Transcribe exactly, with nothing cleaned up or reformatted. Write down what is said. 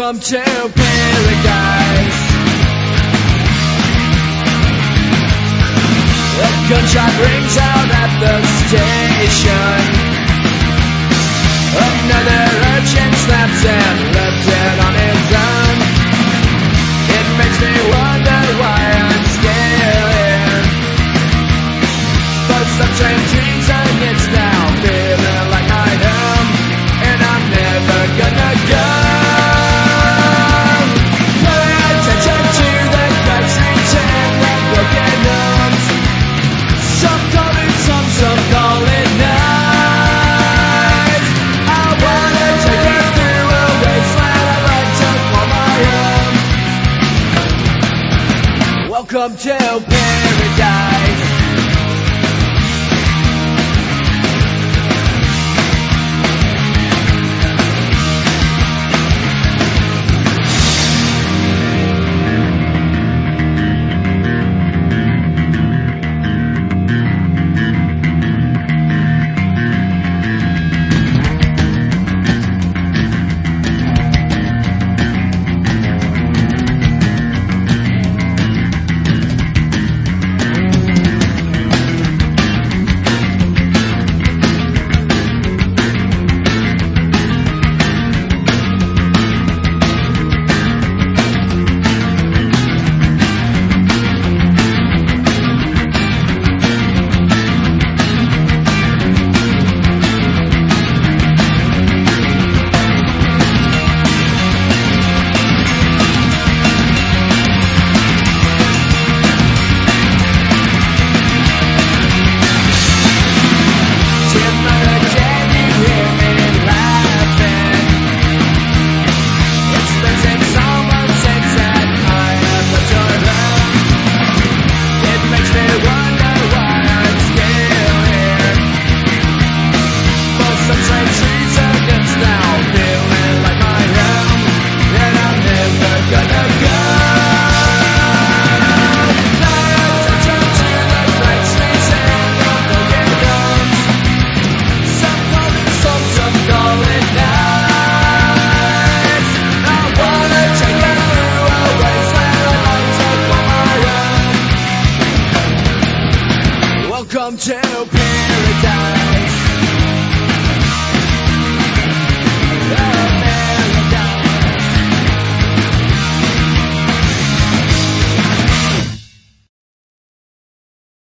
Welcome to paradise. A gunshot rings out at the station. Another urchin snaps and left it on his own. It makes me wonder why I'm still here. But some train dreams and it's now feeling like my home, and I'm never gonna go. Pay attention to the countries and the broken homes. Some call it some, some call it night. I wanna take you through a wasteland I like to call my home. Welcome to paradise.